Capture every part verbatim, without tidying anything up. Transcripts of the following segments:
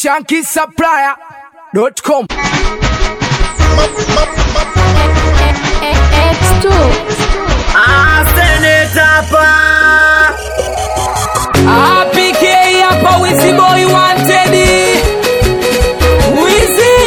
Shanky Supplier dot com. X two. Ah, Senator Pa. Ah, P K hapa Wizzy Boy wanted. Wizzy.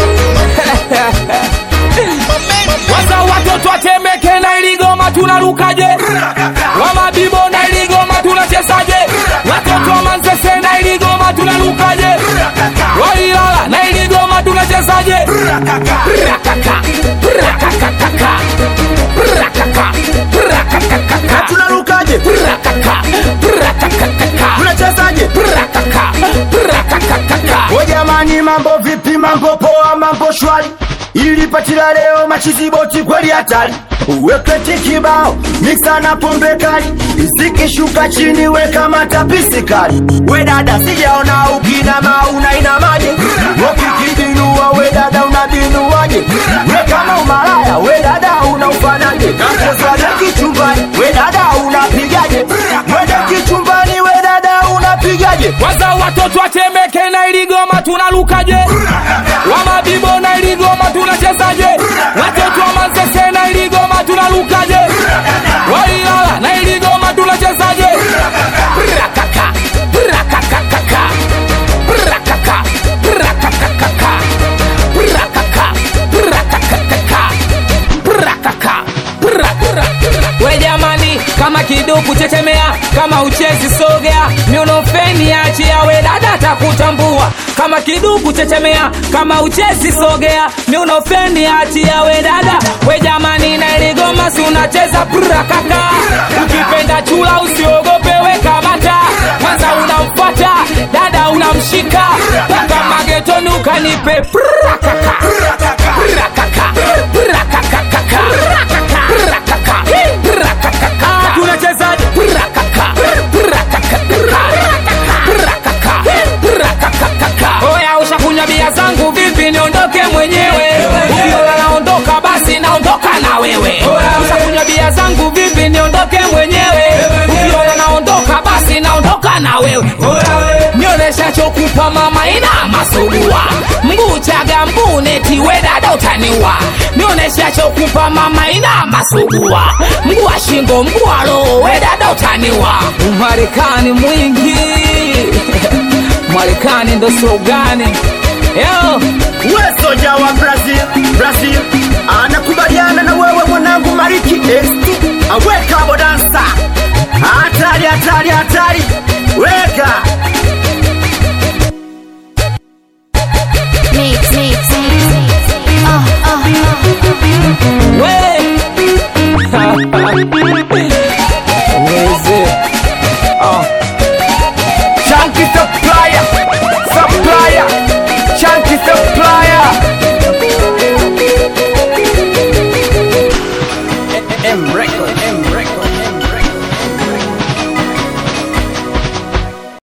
Waza watoto watemeke na iligoma tunarukaje? Wama bibo na iligoma tunachezaje? Watoto wa Manzese na iligoma tunarukaje? Wailala na iligoma tunachezaje? Rakaka. Rakaka. Rakaka. Rakaka. Tunarukaje? Rakaka. Rakaka. Tunachezaje? Rakaka. Rakaka. O jamani, mambo vipi? Mambo poa, mambo shwari. Ili patila leo machizi boti kweli hatari. Uweke kibao, mixa na pombe kali. Isiki shuka chini weka matapisi kali. We dada sijaona ukina mauna ina maji. Wakikidinua we dada unabinuaje? We kama umalaya we dada unaufanaje? Sasa kichumbani we dada unapigaje? We kichumbani we dada unapigaje? Waza watoto watemeke na iligoma tunarukaje? Wama bibo na iligoma tunachezaje? Watoto wa Manzese na iligoma tunarukaje? Wailala na iligoma tunachezaje? Rakaka. Rakaka. Rakaka. Rakaka. Rakaka. Rakaka. Rakaka. We jamani, kama kiduku chechemea, kama uchezi sogea, miunofeni achia we dada takutambua. Kama kiduku chechemea, kama uchezi sogea, miunofeni achia we dada. We jamani na iligoma si unacheza prakaka. Ukipenda chula usiogope we kamata. Kwanza unamfuata, dada unamshika. Paka magetoni ukanipe prakaka. Prakaka. Prakaka. Prakaka. Prakaka. Tunachezaje? Prakaka. Prakaka. Prakaka. Oya ushakunywa bia zangu vipi niondoke mwenyewe? Ukiona naondoka basi naondoka na wewe. Ushakunywa bia zangu vipi niondoke mwenyewe? Ukiona naondoka basi naondoka na wewe. Nionesha chokupa mama ina masugua. Mguu chaga mbuneti we dada utaniwa. Nionesha chokupa mama ina masugua. Mguu wa shingo mguu wa roho we dada utaniwa. Umarekani mwingi. Marekani ndo slogani. Yo, we soja wa Brazil, Brazil. Anakubaliana na wewe mwanangu Mariki X two. Aweka bodansa. Hatari, hatari, hatari. Weka. Mix, mix, mix. Ah, ah, ah. we.